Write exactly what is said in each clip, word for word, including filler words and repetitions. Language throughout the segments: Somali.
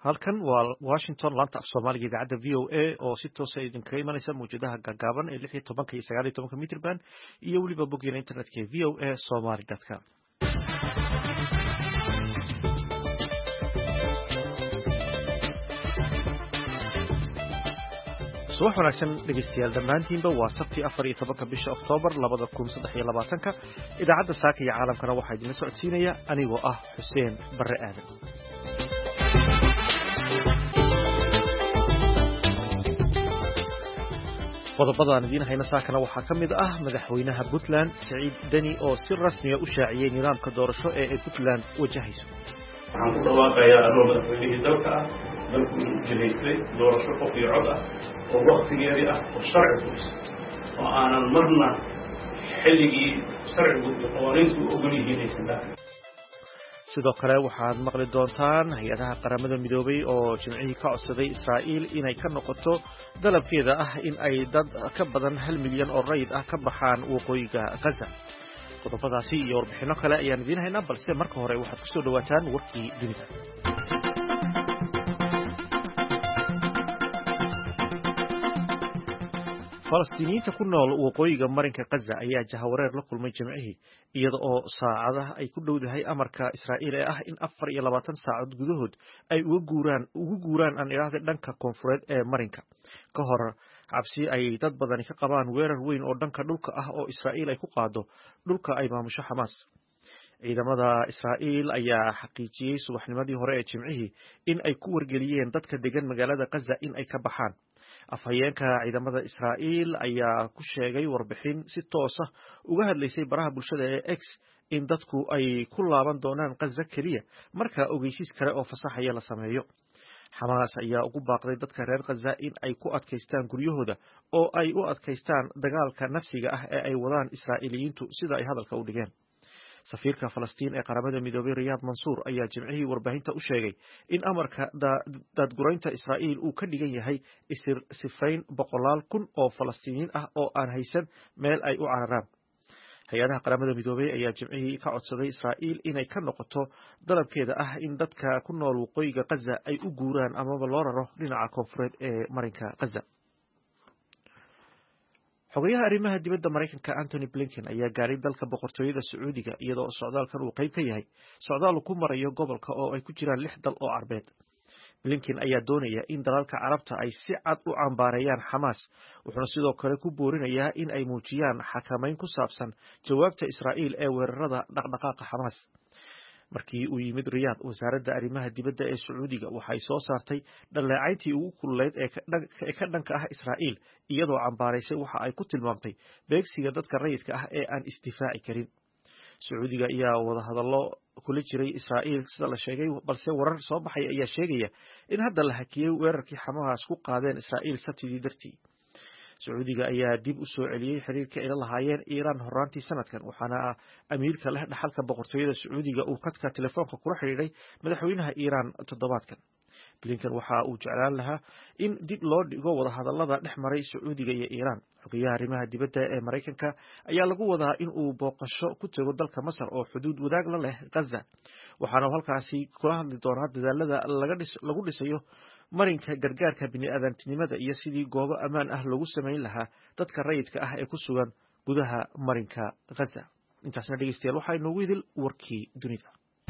halkan waa Washington laanta af Soomaaliga idaacada V O A oo si toos ah idinkaga imanaysa muujadaha gaagaaban ee lix iyo tobanka iyo sagaal iyo tobanka mitir band iyo weliba boggeena internetka ee v o a somali dot com. subax wanaagsan dhegeystayaal dhammaantiinba waa sabti afar iyo tobanka bisha Oktoobar labada kun saddex iyo labaatanka idaacadda saaka iyo caalamkana waxaa idin socodsiinaya anigoo ah Xuseen Barre Aadan. qodobada aan idiin hayna saakana waxaa ka mid ah madaxweynaha Puntland Siciid Deni oo si rasmi ah u shaaciyay nidaamka doorasho ee ay Puntland wajahayso. waxaan ku dhawaaqayaa anoo madaxweynihii dalka ah dalku jihaystay doorasho qof iyo cod ah oo waqtigeedii ah oo sharci ku dhisan oo aanan marna xilligii sharcigu iyo qawaaniintu u ogol yihiin aysan dhaafin. sidoo kale waxaad maqli doontaan hay-adaha qaramada midoobay oo jimcihii ka codsaday Israa'iil inay ka noqoto dalabkeeda ah in ay dad ka badan hal milyan oo rayid ah ka baxaan waqooyiga Gaza. qodobadaasi iyo warbixino kale ayaan idiin haynaa balse marka hore waxaad ku soo dhawaataan warkii dunida. Falastiiniyiinta ku nool waqooyiga marinka Gaza ayaa jahawareer la kulmay jimcihii iyada oo saacadaha ay ku dhowdahay amarka Israa'iil ee ah in afar iyo labaatan saacadood gudahood ay uga guuraan ugu guuraan aan iraahdo dhanka koonfureed ee marinka ka hor cabsi ay dad badani ka qabaan weerar weyn oo dhanka dhulka ah oo Israa'iil ay ku qaado dhulka ay maamusho Xamaas. ciidamada Israa'iil ayaa xaqiijiyay subaxnimadii hore ee jimcihii in ay ku wargeliyeen dadka degan magaalada Gaza in ay ka baxaan. afhayeenka ciidamada Israa'iil ayaa ku sheegay warbixin si toos ah uga hadlaysay baraha bulshada ee X in dadku ay ku laaban doonaan Gaza kaliya marka ogeysiis kale oo fasaxaya la sameeyo. Xamaas ayaa ugu baaqday dadka reer Gaza in ay ku adkaystaan guryahooda oo ay u adkaystaan dagaalka nafsiga ah ee ay wadaan Israa'iiliyiintu sida ay hadalka u dhigeen. safiirka Falastiin ee qaramada midoobay Riyad Mansour ayaa jimcihii warbaahinta u sheegay in amarka dadguraynta Israa'iil uu ka dhigan yahay isir sifayn boqolaal kun oo Falastiiniin ah oo aan haysan meel ay u cararaan. hay-adaha qaramada midoobay ayaa jimcihii ka codsaday Israa'iil inay ka noqoto dalabkeeda ah in dadka ku nool waqooyiga Gaza ay u guuraan amaba loo raro dhinaca koonfureed ee marinka Gaza. xogayaha arrimaha dibadda Mareykanka Anthony Blinken ayaa gaaray dalka boqortooyada Sacuudiga iyadoo socdaalkan uu qayb ka yahay socdaal ku marayo gobolka oo ay ku jiraan lix dal oo Carbeed. Blinken ayaa doonaya in dalalka Carabta ay si cad u cambaareeyaan Xamaas wuxuuna sidoo kale ku boorinayaa in ay muujiyaan xakameyn ku saabsan jawaabta Israa'iil ee weerarada dhaqdhaqaaqa Xamaas. markii uu yimid Riyadh wasaaradda arrimaha dibadda ee Sacuudiga waxay soo saartay dhaleecayntii ugu kulleyd ee ka dhanka ah Israa'iil iyadoo cambaaraysay waxa ay ku tilmaamtay beegsiga dadka rayidka ah ee aan isdifaaci karin. Sacuudiga ayaa wada hadallo kula jiray Israa'iil sida la sheegay balse warar soo baxay ayaa sheegaya in hadda la hakiyay weerarkii Xamaas ku qaadeen Israa'iil sabtidii dartii. Sacuudiga ayaa dib u soo celiyay xiriirka ay la lahaayeen Iiraan horaantii sanadkan waxaana amiirka leh dhaxalka boqortooyada Sacuudiga uu khadka telefoonka kula xiriiray madaxweynaha Iiraan toddobaadkan. Blinken waxa uu jeclaan lahaa in dib loo dhigo wada hadallada dhex maray Sacuudiga iyo Iiraan. xogayaha arrimaha dibadda ee Mareykanka ayaa lagu wadaa in uu booqasho ku tago dalka Masar oo xuduud wadaag la leh Gaza waxaana halkaasi kula hadli doonaa dadaalada lagu dhisayo marinka gargaarka bini'aadantinimada iyo sidii goobo ammaan ah lagu sameyn lahaa dadka rayidka ah ee ku sugan gudaha marinka Gaza. intaasna dhegeystayaal waxaa inoogu idil warkii dunida.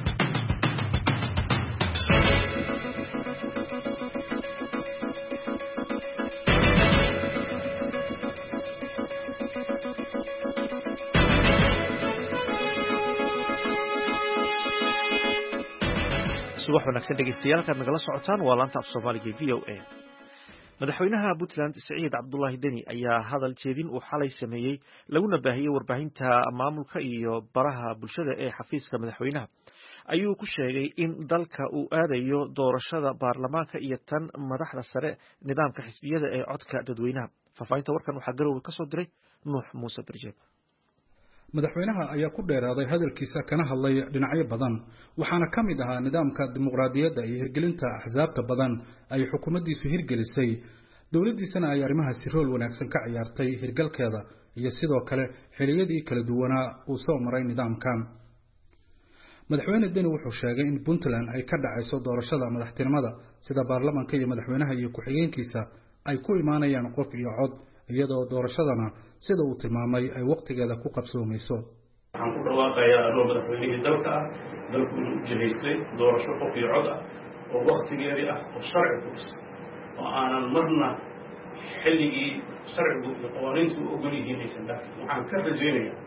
subax wanaagsan dhegeystayaal ka nagala socotaan waa laanta af Soomaaliga V O A. madaxweynaha Puntland Siciid Cabdullaahi Deni ayaa hadal jeedin uu xalay sameeyay laguna baahiyay warbaahinta maamulka iyo baraha bulshada ee xafiiska madaxweynaha ayuu ku sheegay in dalka uu aadayo doorashada baarlamaanka iyo tan madaxda sare nidaamka xisbiyada ee codka dadweynaha. faafahinta warkan waxaa Garowe ka soo diray Nuux Muuse Barjeeb. madaxweynaha ayaa ku dheeraaday hadalkiisa kana hadlay dhinacyo badan waxaana ka mid ahaa nidaamka dimuqraadiyadda iyo hirgelinta axsaabta badan ay xukuumaddiisu hirgelisay dowladdiisana ay arrimahaasi rool wanaagsan ka ciyaartay hirgalkeeda iyo sidoo kale xiliyadii kala duwanaa uu soo maray nidaamkan. madaxweyne deni wuxuu sheegay in Puntland ay ka dhacayso doorashada madaxtinimada sida baarlamaanka iyo madaxweynaha iyo ku-xigeenkiisa ay ku imaanayaan qof iyo cod iyadoo doorashadana sida uu tilmaamay ay waqtigeeda ku qabsoomayso. waxaan ku dhawaaqayaa anoo madaxweynihii dalka ah dalku inuu jihaystay doorasho qof iyo cod ah oo waqtigeedii ah oo sharci ku dhisan oo aanan marna xilligii sharcigu iyo qawaaniintu u ogol yihiin aysan dhaafin. waxaan ka rajaynayaa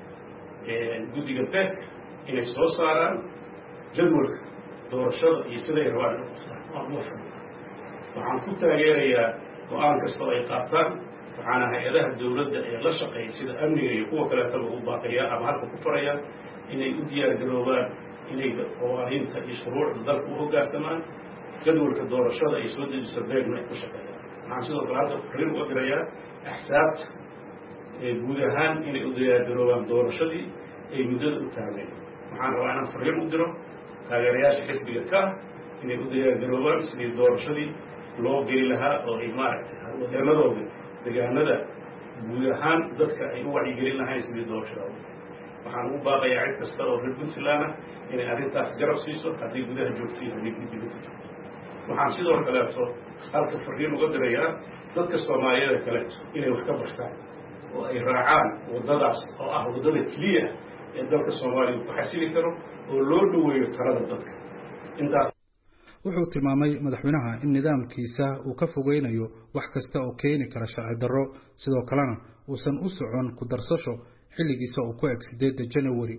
guddiga beek inay soo saaraan jadwalka doorashada iyo siday rabaan inay qoftaan waan uga fadhiya. waxaan ku taageerayaa go-aan kasta oo ay qaataan waxaana hay-adaha dawladda ee la shaqeeya sida amniga iyo kuwa kaleetaba u baaqayaa ama halka ku farayaan inay u diyaargaroobaan inay qawaaniinta iyo shuruucda dalka u hoggaansamaan jadwalka doorashada ay soo dejiso beegna ay ku shaqeeyaan. waxaan sidoo kale halka fariin uga dirayaa axsaabta guud ahaan inay u diyaargaroobaan doorashadii ay muddada u taageen. waxaan rabaa inaan fariin u diro taageerayaasha xisbiga ka inay u diyaargaroobaan sidii doorashadii loo geli lahaa oo ay maaragtay wadeenadooda deegaanada guud ahaan dadka ay u wacyigelin lahayn sidii doorashada. waxaan ugu baaqayaa cid kasta oo reer Puntland ah inay arrintaas garab siiso haddii gudaha joogto iyo haddii dibadda joogto. waxaan sidoo kaleeto halka fariin uga dirayaa dadka Soomaaliyeed kaleeto inay wax ka bartaan oo ay raacaan waddadaas oo ah waddada keliya ee dalka Soomaaliya ku xasili karo oo loo dhaweeyo talada dadka. intaas wuxuu tilmaamay madaxweynaha in nidaamkiisa uu ka fogeynayo wax kasta oo keeni kara sharci darro sidoo kalena uusan u socon ku darsasho xilligiisa oo ku eg sideedda January.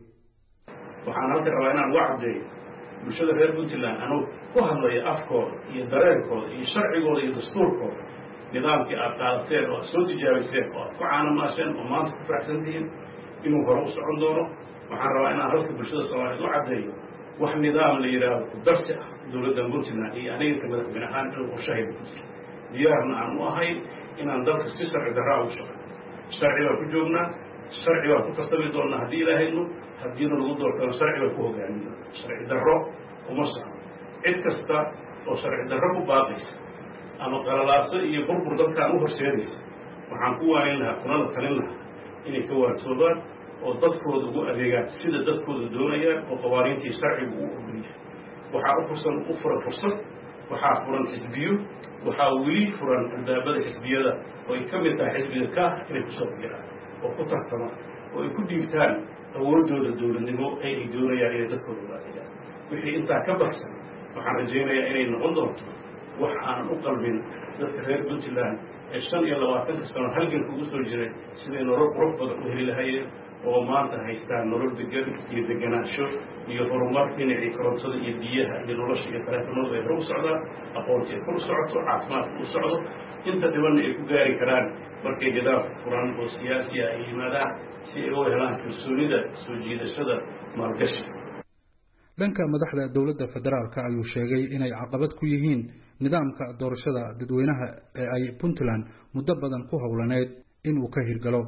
waxaan halka rabaa inaan uga caddeeyo bulshada reer Puntland anuu ku hadlaya afkooda iyo dareenkooda iyo sharcigooda iyo dastuurkooda nidaamkii aad qaadateen oo aad soo tijaabiseen oo aad ku caanamaasheen oo maanta ku faraxsan tihiin inuu hore u socon doono. waxaan rabaa inaan halka bulshada Soomaaliyeed u caddeeyo wax nidaam la yidhaahdo ku darsi ah dowladda Puntland iyo aniga madaxweyne ahaan inuu qorshahayda ku jiro diyaarna aan u ahayn inaan dalka si sharci darraa ugu shaqeeyo. sharci baan ku joognaa, sharci baan ku tartami doonnaa haddii ilaahaynu haddiina lagu doortano sharci baan ku hogaamin doonaa. sharci darro uma socno. cid kasta oo sharci darro ku baaqaysa ama qalalaaso iyo burbur dalkaan u horseedaysa waxaan ku waanin lahaa kunala talin lahaa inay ka waantoobaan oo dadkooda ugu adeegaan sida dadkooda doonayaan oo qawaaniintii sharcigu u ogolyahay. waxaa u fursan u furan fursad, waxaa furan xisbiyo, waxaa weli furan albaabada xisbiyada oo ay ka mid tahay xisbiga ka inay ku soo biiraan oo ku tartamaan oo ay ku dhiibtaan awooddooda dowladnimo ee ay doonayaan inay dadkooda ugu adeegaan. wixii intaa ka baxsan waxaan rajaynayaa inay noqon doonto wax aanan u qalbin dadka reer Puntland ee shan iyo labaatanka sano halganka ugu soo jiray siday nolol qurux badan u heli lahayeen oo maanta haystaan nolol degan iyo deganaansho iyo horumar dhinacii korontada iyo biyaha iyo nolosha iyo taleefanadu ay hor u socdaan, aqoonti ay kor u socoto, caafimaadka u socdo. inta dhibanna ay ku gaari karaan markay nidaam furan oo siyaasi ah ay yimaadaan si ay u helaan kalsoonida soo jiidashada maalgashi. dhanka madaxda dowladda federaalka ayuu sheegay inay caqabad ku yihiin nidaamka doorashada dadweynaha ee ay Puntland muddo badan ku howlaneed inuu ka hirgalo.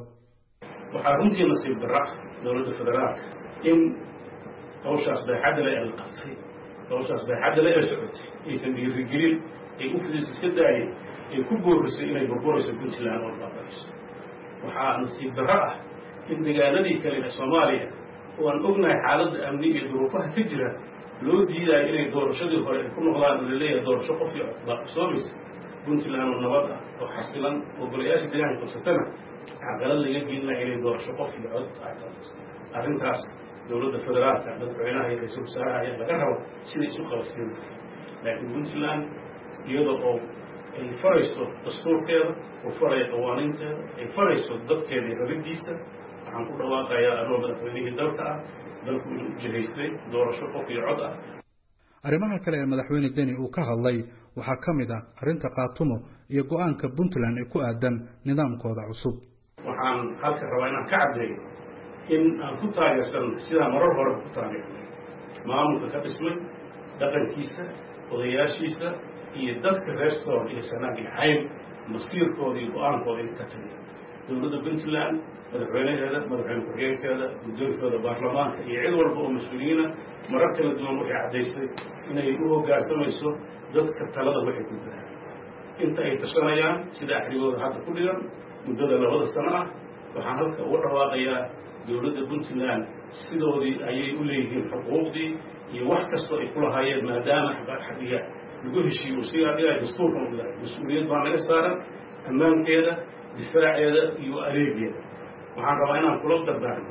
waxaa runtii nasiib darra dowladda federaalka in hawshaas baaxadda leh ay qabtay hawshaas baaxadda leh ay socotay aysan dhiirigelin ay u fidisay iska daayeen ay ku boorisay inay burburayso Puntland oo baaba'ayso. waxaa nasiib darra ah in deegaanadii kale ee Soomaaliya oo aan ognahay xaaladda amni iyo duruufaha ka jira loo diidayo inay doorashadii hore ay ku noqdaan oo laleeyahay doorasho qof iyo cod baa qabsoomaysa. Puntland oo nabad ah oo xasilan oo golayaasha deegaanka qabsatana caqalad laga gelinaya inay doorasho qof iyo cod ay qabato. arrintaas dowladda federaalka madaxweynaha iyo ra-iisul wasaaraha ayaa laga rabo siday isu qabateen. laakiin Puntland iyada oo ay farayso dastuurkeeda oo faraya qawaaniinteeda ay farayso dadkeeda iyo rabiddiisa waxaan ku dhawaaqayaa anoo madaxweynihii dalka ah dalku inuu u jihaystay doorasho qof iyo cod ah. arrimaha kale ee madaxweyne Deni uu ka hadlay waxaa ka mid ah arrinta qaatumo iyo go'aanka Puntland ee ku aadan nidaamkooda cusub. waxaan halka rabaa inaan ka caddeeyo in aan ku taageersan sidaa marar hore ku taageernay maamulka ka dhismay dhaqankiisa odayaashiisa iyo dadka reer Sool iyo Sanaag iyo Cayn masiirkooda iyo go'aankooda inay ka tageen. dowladda Puntland madaxweynaheeda madaxweyne ku-xigeenkeeda guddoonkooda baarlamaanka iyo cid walba oo mas-uuliyiina marar kala duwan waxay caddaysay inay u hoggaansamayso dadka talada waxay ku dahaan inta ay tashanayaan sida axrigooda hadda ku dhigan muddada labada sano ah. waxaan halka uga dhawaaqayaa dowladda Puntland sidoodii ayay u leeyihiin xuquuqdii iyo wax kastoo ay ku lahaayeen maadaama xaqiya lagu heshiiyo si adiga dastuurka u yahay mas-uuliyad baa naga saaran ammaankeeda difaaceeda iyo adeegeeda waxaan rabaa inaan kula dardaarno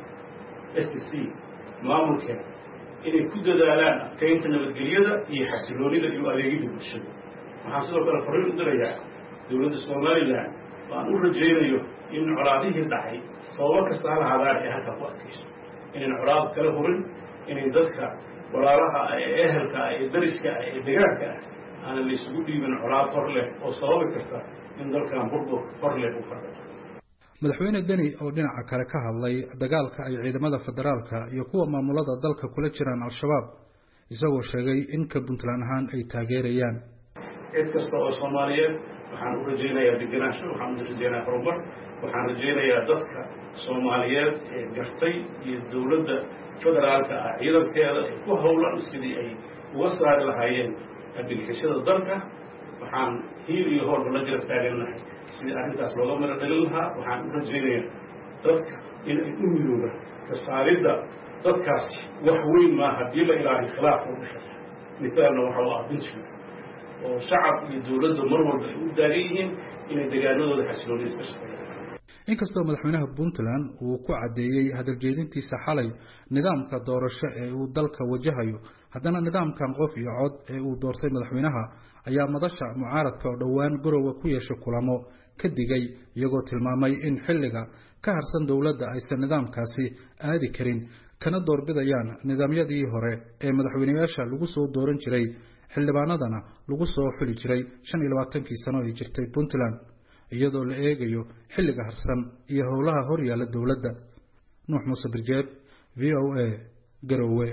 s t c maamulkeeda inay ku dadaalaan adkaynta nabadgelyada iyo xasiloonida iyo adeegida bulshada waxaan sidoo kale fariin u dirayaa dowladda somalilan waan u rajaynayo in colaadihii dhacay sababo kasta ha lahaadaan ee halkaa ku adkayso inayn colaad kala hurin inay dadka walaalaha ee ehelka ah ee dariska ah ee degaanka ah aanan la isugu dhiibin colaad hor leh oo sababi karta in dalkan burbur hor leh u fardho madaxweyne deni oo dhinaca kale ka hadlay dagaalka ay ciidamada federaalka iyo kuwa maamulada dalka kula jiraan al-shabaab isagoo sheegay in ka puntland ahaan ay taageerayaan cid kasta oo soomaaliyeed waxaan u rajaynayaa degenaansho waxaan u rajaynayaa horumar waxaan rajaynayaa dadka soomaaliyeed ee gartay iyo dowladda federaalka ah ciidankeeda ay ku howlan sidii ay uga saari lahaayeen abbilkashada dalka waxaan hiil iyo hoolba la jira taagannahay sidii arrintaas looga mara dhalin lahaa waxaan u rajaynayaa dadka inay u midoobaan ka saaridda dadkaasi wax weyn maa haddii la ilaaliyo khilaaf u dhexeeya mithaalna waxa u ah puntland oo shacab iyo dowladda mar walba ay u taagan yihiin inay deegaanadooda xasilooniis ka shaqeeyaan inkastoo madaxweynaha puntland uu ku caddeeyey hadaljeedintiisa xalay nidaamka doorasho ee uu dalka wajahayo haddana nidaamkan qof iyo cod ee uu doortay madaxweynaha ayaa madasha mucaaradka oo dhowaan garowe ku yeeshay kulamo ka digay iyagoo tilmaamay in xilliga ka harsan dowladda aysan nidaamkaasi aadi karin kana doorbidayaan nidaamyadii hore ee madaxweyneyaasha lagu soo dooran jiray xildhibaanadana lagu soo xuli jiray shan iyo labaatankii sano ay jirtay puntland iyadoo la eegayo xilliga harsan iyo howlaha hor yaalla dowladda nuux muuse birjeeb v o a garowe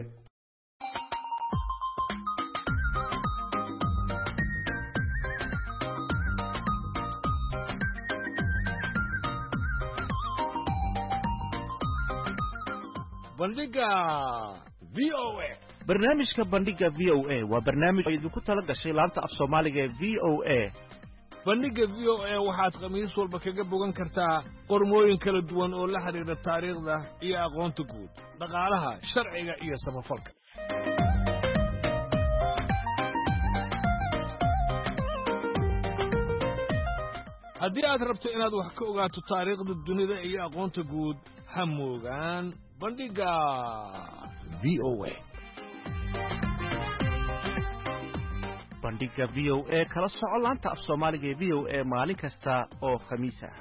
bandhiga v o a barnaamijka bandhiga v o a waa barnaamij oo idinku tala gashay laanta af soomaaliga ee v o a bandhigga v o a waxaad khamiis walba kaga bogan kartaa qormooyin kala duwan oo la xidhiidha taariikhda iyo aqoonta guud dhaqaalaha sharciga iyo samafalka haddii aad rabto inaad wax ka ogaato taariikhda dunida iyo aqoonta guud ha moogaan bandhigga v o a bandhiga v o a kala soco laanta af soomaaliga ee v o a maalin kasta oo khamiis ah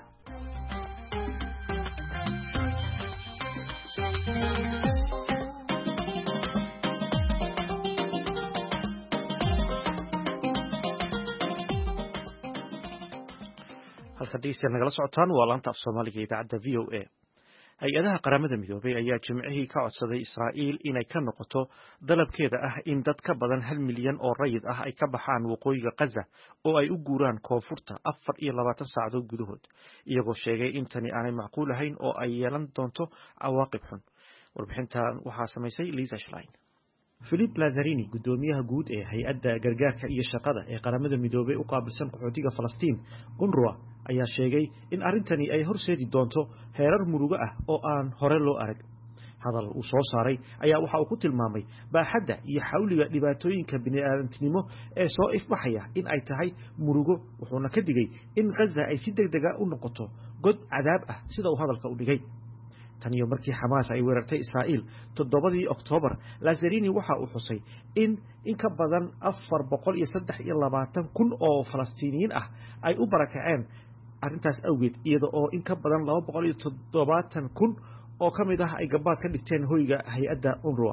halka dhegeystayaal nagala socotaan waa laanta af soomaaliga ee idaacadda v o a hay-adaha qaramada midoobay ayaa jimcihii ka codsaday israa'iil inay ka noqoto dalabkeeda ah in dad ka badan hal milyan oo rayid ah ay ka baxaan waqooyiga Gaza oo ay u guuraan koonfurta afar iyo labaatan saacadood gudahood iyagoo sheegay in tani aanay macquul ahayn oo ay yeelan doonto cawaaqib xun warbixintan waxaa samaysay Lisa Schlein Philippe Lazzarini gudoomiyaha guud ee hay'adda gargaarka iyo shaqada ee qaramada midoobay u qaabilsan qaxootiga Falastiin UNRWA ayaa sheegay in arrintani ay horseedi doonto heerar murugo ah oo aan hore loo arag hadal uu soo saaray ayaa waxa uu ku tilmaamay baaxadda iyo xawliga dhibaatooyinka bini'aadantinimo ee soo ifbaxaya in ay tahay murugo wuxuuna ka digay in Gaza ay si degdeg ah u noqoto god cadaab ah sida uu hadalka u dhigay tan iyo markii Xamaas ay weerartay Israa'iil toddobadii Oktoobar Lazzarini waxa uu xusay in in ka badan afar boqol iyo saddex iyo labaatan kun oo Falastiiniyiin ah ay u barakaceen arrintaas awgeed iyada oo in ka badan laba boqol iyo toddobaatan kun oo ka mid ah ay gabaad ka dhigteen hoyga hay'adda UNRWA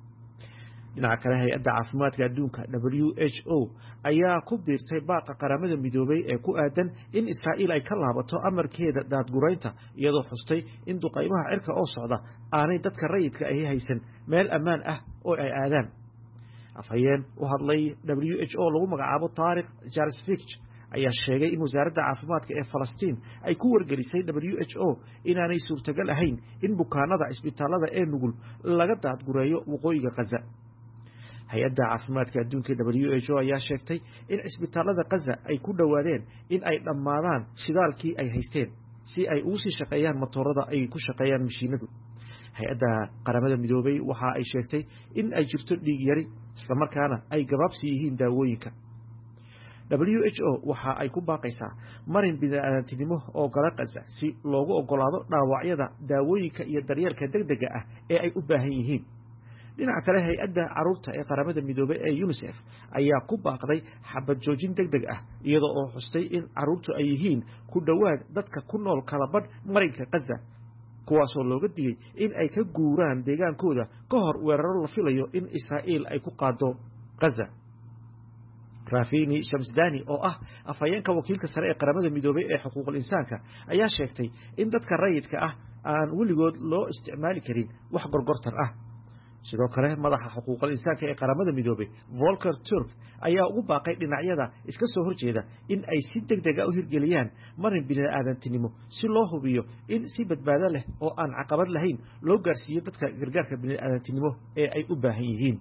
dhinaca kale hay'adda caafimaadka adduunka W H O ayaa ku biirtay baaqa qaramada midoobay ee ku aadan in Israa'iil ay ka laabato amarkeeda daadguraynta iyadoo xustay in duqaymaha cirka oo socda aanay dadka rayidka ahi haysan meel ammaan ah oo ay aadaan afhayeen u hadlay W H O lagu magacaabo Tariq Jarsfitch ayaa sheegay in wasaaradda caafimaadka ee Falastiin ay ku wargelisay W H O inaanay suurtagal ahayn in bukaanada isbitaalada ee nugul laga daadgureeyo waqooyiga Gaza hay'adda caafimaadka adduunka W H O ayaa sheegtay in isbitaalada Gaza ay ku dhawaadeen in ay dhammaadaan shidaalkii ay haysteen si ay ugu sii shaqeeyaan matoorada ay ku shaqeeyaan mashiinadu hay-adda qaramada midoobay waxa ay sheegtay in ay jirto dhiig yari islamarkaana ay gabaabsi yihiin daawooyinka. W H O waxa ay ku baaqaysaa marin bini'aadantinimo oo gala Gaza si loogu ogolaado dhaawacyada daawooyinka iyo daryeelka degdega ah ee ay u baahan yihiin. dhinaca kale hay-adda carruurta ee qaramada midoobay ee UNICEF ayaa ku baaqday xabad joojin degdeg ah iyadoo oo xustay in carruurtu ay yihiin ku dhowaad dadka ku nool kala badh marinka Gaza kuwaasoo looga digay in ay ka guuraan deegaankooda ka hor weeraro la filayo in Israa'iil ay ku qaado Gaza. Rafini Shamsdani oo ah afhayeenka wakiilka sare ee qaramada midoobay ee xuquuqul insaanka ayaa sheegtay in dadka rayidka ah aan weligood loo isticmaali karin wax gorgortan ah. sidoo kale madaxa xuquuqul insaanka ee qaramada midoobay Volker Turk ayaa ugu baaqay dhinacyada iska soo horjeeda in ay si degdeg ah u hirgeliyaan marin bini'aadantinimo si loo hubiyo in si badbaado leh oo aan caqabad lahayn loo gaarsiiyo dadka gargaarka bini'aadantinimo ee ay u baahan yihiin.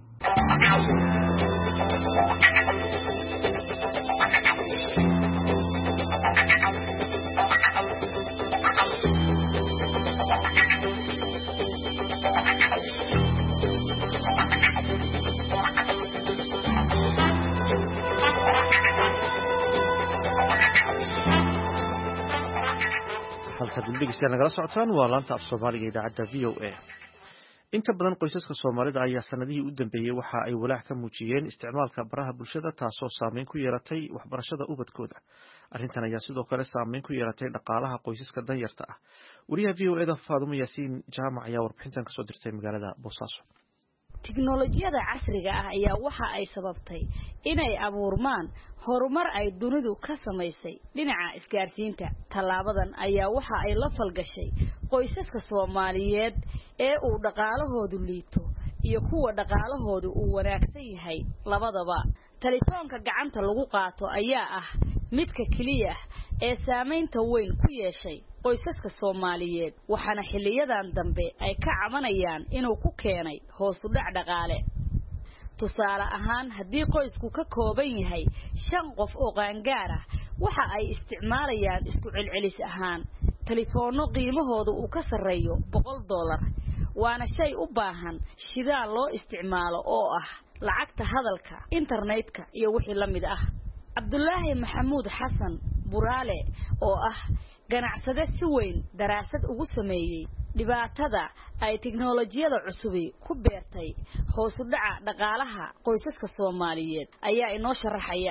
nagala socotaan waa laanta af Soomaaliga idaacadda V O A. inta badan qoysaska Soomaalida ayaa sanadihii u dambeeyay waxa ay walaac ka muujiyeen isticmaalka baraha bulshada taasoo saameyn ku yeelatay waxbarashada ubadkooda. arrintan ayaa sidoo kale saameyn ku yeelatay dhaqaalaha qoysaska danyarta ah. wariyaha V O A da Faadumo Yaasiin Jaamac ayaa warbixintan ka soo dirtay magaalada Boosaaso. tiknoolajiyada casriga ah ayaa waxa ay sababtay inay abuurmaan horumar ay dunidu ka samaysay dhinaca isgaarsiinta. Talaabadan ayaa waxa ay la falgashay qoysaska Soomaaliyeed ee uu dhaqaalahoodu liito iyo kuwa dhaqaalahoodu uu wanaagsan yahay labadaba. Telefoonka gacanta lagu qaato ayaa ah midka kaliya ee saameynta weyn ku yeeshay qoysaska Soomaaliyeed waxaana xiliyadan dambe ay ka cabanayaan inuu ku keenay hoos u dhac dhaqaale. tusaale ahaan haddii qoysku ka kooban yahay shan qof oo qaangaar ah waxa ay isticmaalayaan isku celcelis ahaan telefoonno qiimahoodu uu ka sareeyo boqol dollar waana shay u baahan shidaal loo isticmaalo oo ah lacagta hadalka internetka iyo wixii la mid ah. Cabdullaahi Maxamuud Xasan Buraale oo ah ganacsade si weyn daraasad ugu sameeyay dhibaatada ay tiknoolajiyada cusubi ku beertay hoos u dhaca dhaqaalaha qoysaska Soomaaliyeed ayaa inoo sharaxaya.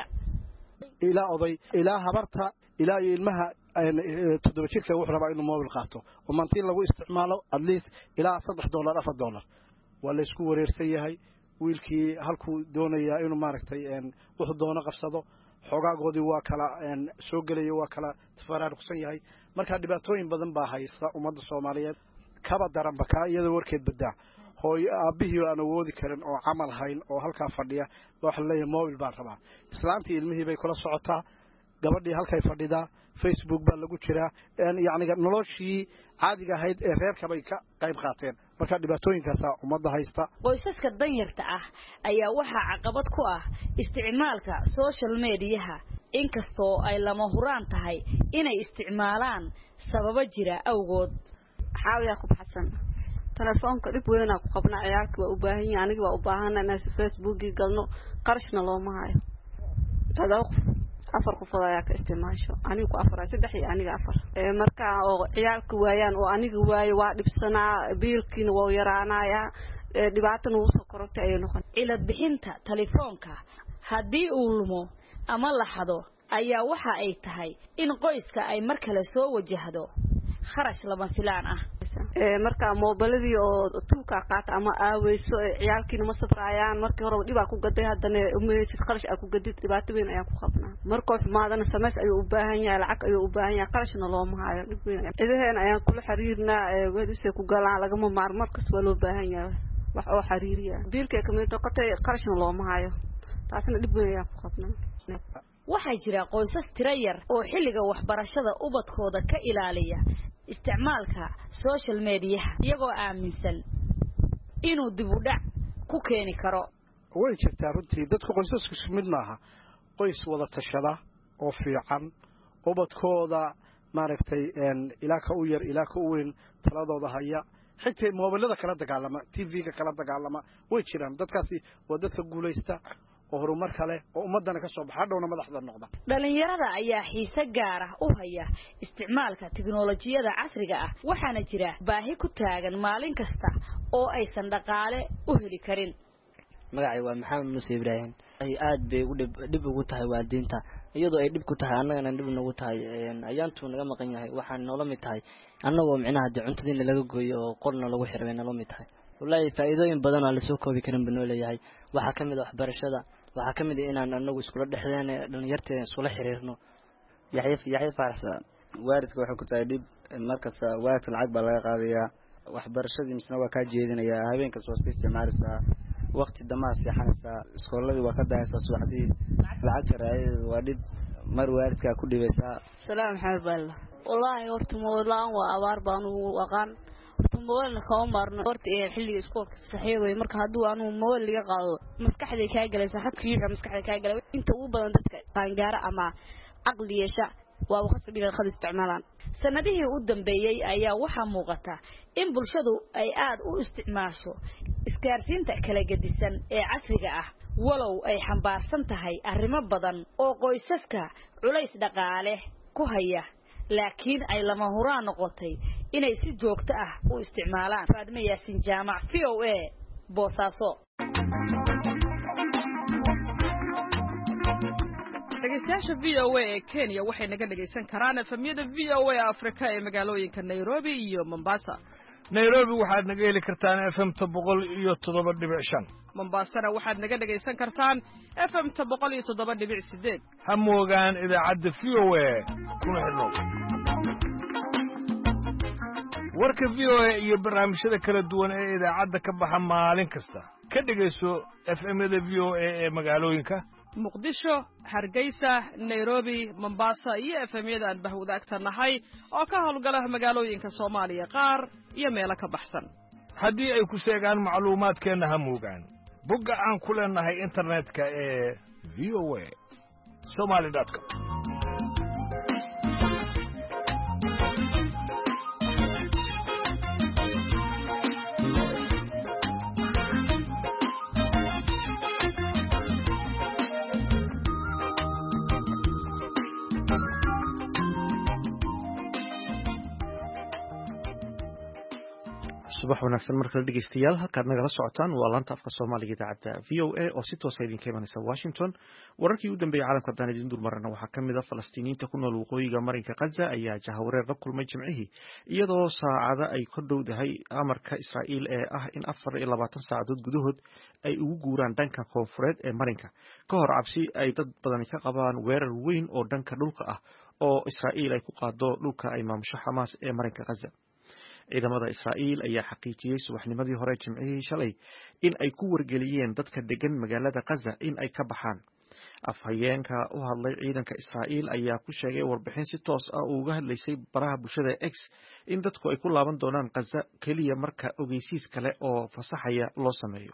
ilaa oday ilaa habarta ilaa ilmaha toddoba jirka wuxuu rabaa inuu moobil qaato oo maantii lagu isticmaalo at least ilaa saddex dollar afar dollar waa la isku wareersan yahay. wiilkii halkuu doonayaa inuu maaragtay wuxuu doono qabsado xogaagoodii waa kala soo gelaya waa kala tafaararuqsan yahay. marka dhibaatooyin badan baa haysta ummadda Soomaaliyeed kaba daran baka iyada warkeed badaa hooy aabihii aan awoodi karin oo camal hayn oo halka fadhiya wax leeyahay moobil baan rabaa. islaantii ilmihii bay kula socotaa gabadhii halkay fadhidaa Facebook baa lagu jiraa yaani noloshii caadiga ahayd ee reerka bay ka qayb qaateen. marka dhibaatooyinkaas ummadda haysta. qoysaska danyarta ah ayaa waxa caqabad ku ah isticmaalka social media inkastoo ay lama huraan tahay inay isticmaalaan sababa jira awgood. xaawiya ku baxsan telefoonka dib weyn ku qabna ciyaalka waa u baahan yahay aniga waa u baahan inaan Facebook galno qarashna loo maayo. tadawq afar qof ayaa ka isticmaasho aniga ku afar saddex iyo aniga afar ee marka oo ciyaalka waayaan oo aniga waayo waa dhibsanaa biilkiina waa yaraanaya dhibaatana uu soo korortay ay noqon. cilad bixinta telefoonka haddii uu lumo ama la xado ayaa waxa ay tahay in qoyska ay mar kale soo wajahdo kharash lama filaan ah. ee marka moobiladii oo tuuka qaata ama aaweyso ciyaalkiina ma sabrayaan markii hore dhiba ku gaday haddana umeeyay kharash ay ku gadid dhibaato weyn ayaa ku qabnaa. markoo xumaadana sameys ayuu u baahan yahay lacag ayuu u baahan yahay qarashna loo maayo dhib weyn. idaheen ayaan kula xiriirnaa weedise ku galaan lagama maarmar kas waa loo baahan yahay wax oo xiriiriya biilka kamid noqotay qarashna loo maayo taasna dhib weyn ayaa ku qabnaa. waxaa jira qoysas tiro yar oo xilliga waxbarashada ubadkooda ka ilaaliya isticmaalka social media iyagoo aaminsan inuu dib u dhac ku keeni karo. way jirtaa runtii dadku qoysasku isku mid maaha. qoys wada tashada oo fiican ubadkooda maaragtay ilaa ka u yar ilaa ka u weyn taladooda haya xitaa moobilada kala dagaalama tv-ga kala dagaalama way jiraan dadkaasi waa dadka guulaysta oo horumar kale oo ummadana ka soo baxa dhowna madaxda noqda dhalinyarada ayaa xiise gaar ah u haya isticmaalka tiknoolajiyada casriga ah waxaana jira baahi ku taagan maalin kasta oo aysan dhaqaale u heli karin magacay waa maxamed muuse ibraahim ay aad bay u dhib ugu tahay waalidiinta iyadoo ay dhib ku tahay annagana dhib nagu tahay ayaantu naga maqan yahay waxaan noola mid tahay annagoo micnaha dee cuntadiina laga gooyo oo qolna lagu xirmay noola mid tahay wallaahi faa'iidooyin badan oo la soo koobi karin baa noo leeyahay waxaa ka mid ah waxbarashada waxaa ka mid ah inaan annagu iskula dhexdeen dhalinyarteena iskula xiriirno yaxya yaxya faaraxsan waalidka waxay ku tahay dhib markasta waalidka lacag baa laga qaadayaa waxbarashadii misna waa kaa jeedinayaa habeenkas waa sii isticmaalaysaa waqti damaha seexanaysaa iskooladii waa ka dahaysaa subaxdii lacagta raayadeedu waa dhib mar waalidkaa ku dhibaysaa salaam maxamed baalla wallaahi horta moolaan waa abaar baan ugu aqaan horta moolna kama maarno horta ee xilliga iskoolka fasaxeed way marka hadduu aanu mool liga qaado maskaxday kaa galaysa xadka yuuxa maskaxda kaa galay inta ugu badan dadka qaangaara ama caqli yeesha waa waqti dhiga qad isticmaalaan sanadihii u dambeeyay ayaa waxa muuqata in bulshadu ay aad u isticmaasho isgaarsiinta kala gedisan ee casriga ah walow ay xambaarsan tahay arrimo badan oo qoysaska culays dhaqaale ku haya laakiin ay lama huraan noqotay inay si joogto ah u isticmaalaan Faadime Yaasin Jaamac V O A Boosaaso dhegeystayaasha V O A ee Kenya waxay naga dhegeysan karaan efemyada V O A Afrika ee magaalooyinka Nairobi iyo Mombasa Nairobi waxaad naga heli kartaan F M boqol iyo toddoba dhibic shan Mombasana waxaad naga dhageysan kartaan F M boqol iyo toddoba dhibic sideed ha moogaan idaacadda V O A kuna xidhnow warka V O A iyo barnaamijyada kala duwan ee idaacadda ka baxa maalin kasta ka dhegeyso F M-yada V O A ee magaalooyinka Muqdisho, Hargeysa, Nairobi, Mombasa iyo F M-yada aan bahwadaagta nahay oo ka howlgala magaalooyinka Soomaaliya qaar iyo meelo ka baxsan haddii ay ku sheegaan macluumaadkeena ha moogaan bogga aan ku leenahay internetka ee v o a somali dot com subax wanaagsan markale dhegeystayaal halkaad nagala socotaan waa laanta afka Soomaaliga idaacadda V O A oo si toos ah idinka imanaysa Washington wararkii u dambeeyay caalamka daan idin dulmarana waxaa ka mid ah Falastiiniinta ku nool waqooyiga marinka Gaza ayaa jahawareer la kulmay Jimcihii iyadoo saacada ay ka dhowdahay amarka Israa'iil ee ah in afar iyo labaatan saacadood gudahood ay ugu guuraan dhanka koonfureed ee marinka ka hor cabsi ay dad badan ka qabaan weerar weyn oo dhanka dhulka ah oo Israa'iil ay ku qaado dhulka ay maamusho Hamas ee marinka Gaza ciidamada Israa'iil ayaa xaqiijiyay subaxnimadii hore Jimcihii shalay in ay ku wargeliyeen dadka degan magaalada Gaza in ay ka baxaan afhayeenka u hadlay ciidanka Israa'iil ayaa ku sheegay warbixin si toos ah uga hadlaysay baraha bulshada X in dadku ay ku laaban doonaan Gaza kaliya marka ogeysiis kale oo fasaxaya loo sameeyo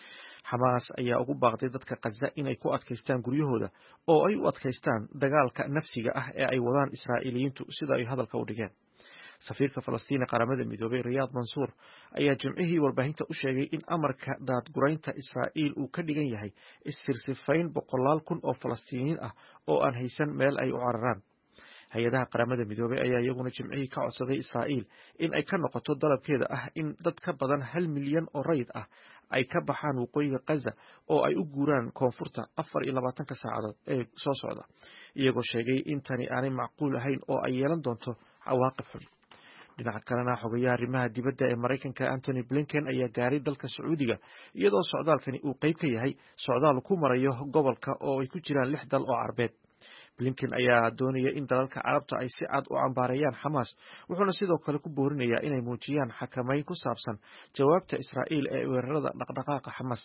Hamas ayaa ugu baaqday dadka Gaza inay ku adkaystaan guryahooda oo ay u adkaystaan dagaalka nafsiga ah ee ay wadaan Israa'iiliyiintu sida ay hadalka u dhigeen safiirka Falastiin qaramada midoobay Riyad Mansour ayaa Jimcihii warbaahinta u sheegay in amarka daadguraynta Israa'iil uu ka dhigan yahay istirsifayn boqolaal kun oo Falastiiniin ah oo aan haysan meel ay u cararaan hay'adaha qaramada midoobay ayaa iyaguna Jimcihii ka codsaday Israa'iil in ay ka noqoto dalabkeeda ah in dad ka badan hal milyan oo rayid ah ay ka baxaan waqooyiga Gaza oo ay u guuraan koonfurta afar iyo labaatanka saacadood ee soo socda iyagoo sheegay in tani aanay macquul ahayn oo ay yeelan doonto cawaaqib xun dhinaca kalena xogayaha arrimaha dibadda ee Mareykanka Anthony Blinken ayaa gaaray dalka Sacuudiga iyadoo socdaalkani uu qayb ka yahay socdaal ku marayo gobolka oo ay ku jiraan lix dal oo Carbeed Blinken ayaa doonaya in dalalka Carabta ay si cad u cambaareeyaan Hamas wuxuuna sidoo kale ku boorinayaa inay muujiyaan xakamayn ku saabsan jawaabta Israa'iil ee weerarada dhaqdhaqaaqa Hamas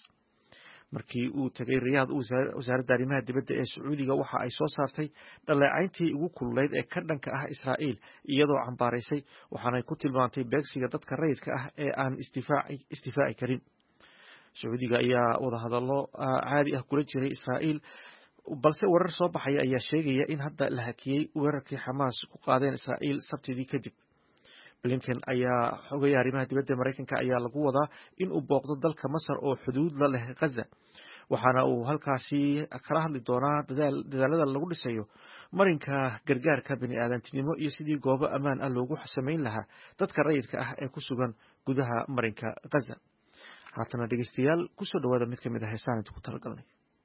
markii uu tagay Riyadh wasaaradda arrimaha dibadda ee Sacuudiga waxa ay soo saartay dhaleecayntii ugu kululeyd ee ka dhanka ah Israa'iil iyadoo cambaaraysay waxaana ku tilmaantay beegsiga dadka rayidka ah ee aan istifaaci istifaaci karin Sacuudiga ayaa wada hadallo caadi ah kula jiray Israa'iil balse warar soo baxaya ayaa sheegaya in hadda la hakiyay weerarkii Hamas ku qaadeen Israa'iil sabtidii kadib blinken ayaa xogaya arrimaha dibadda maraykanka ayaa lagu wadaa in uu booqdo dalka masar oo xuduud la leh gaza waxaana uu halkaasi kala hadli doonaa dadaalada lagu dhisayo marinka gargaarka bini'aadantinimo iyo sidii goobo ammaan ah loogu samayn lahaa dadka rayidka ah ee ku sugan gudaha marinka gaza haatana dhegeystayaal kusoo dhawaada mid ka mid ah heesaan inta ku talagalnay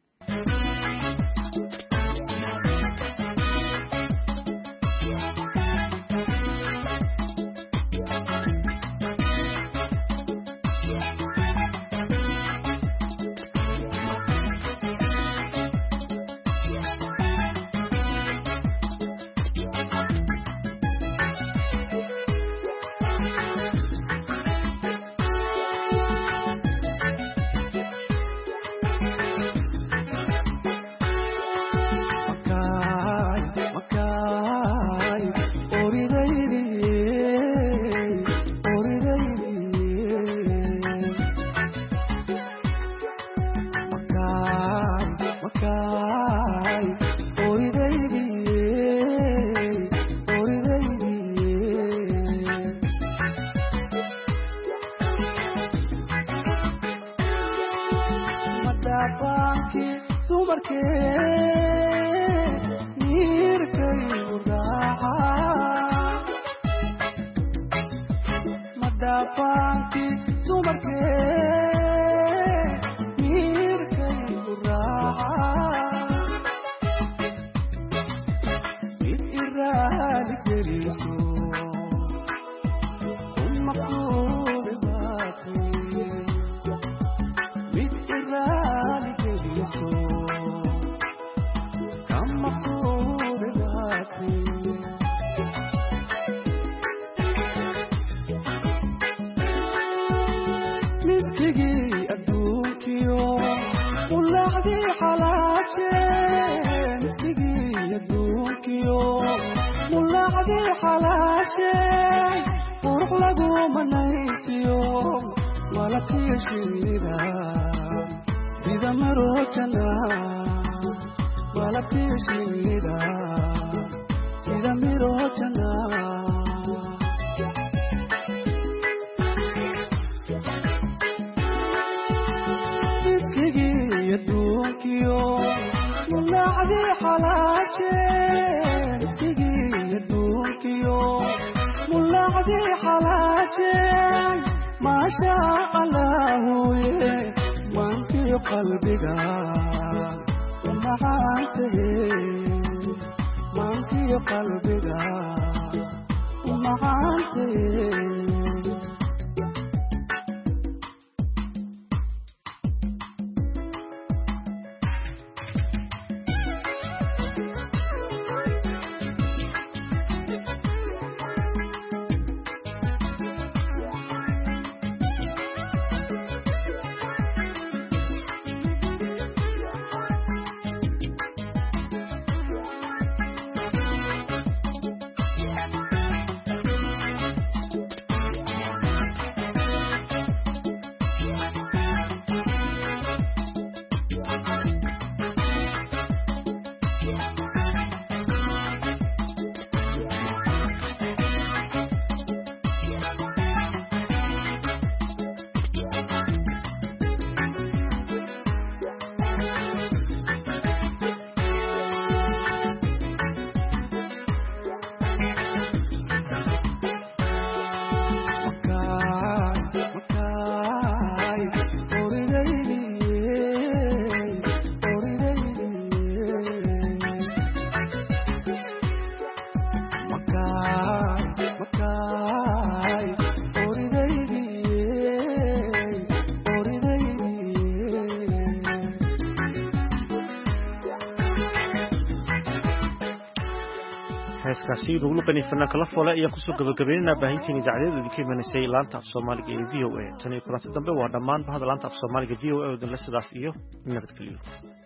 heeskaasi lagu luqanay fanaanka la foole ayaa kusoo gabagabeynayna baahintiin idaacadeeda idinka imanaysay laanta af soomaaliga ee v o a tan iyo kulanti dambe waa dhammaan bahda laanta af soomaaliga v o a odinle sidaas iyo nabadgelyo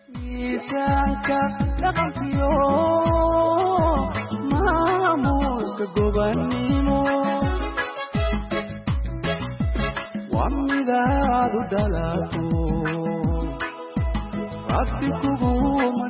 miisaanka dhaqankiyo maamuuska gobannimo waa midaad u dhalato rabbi kugu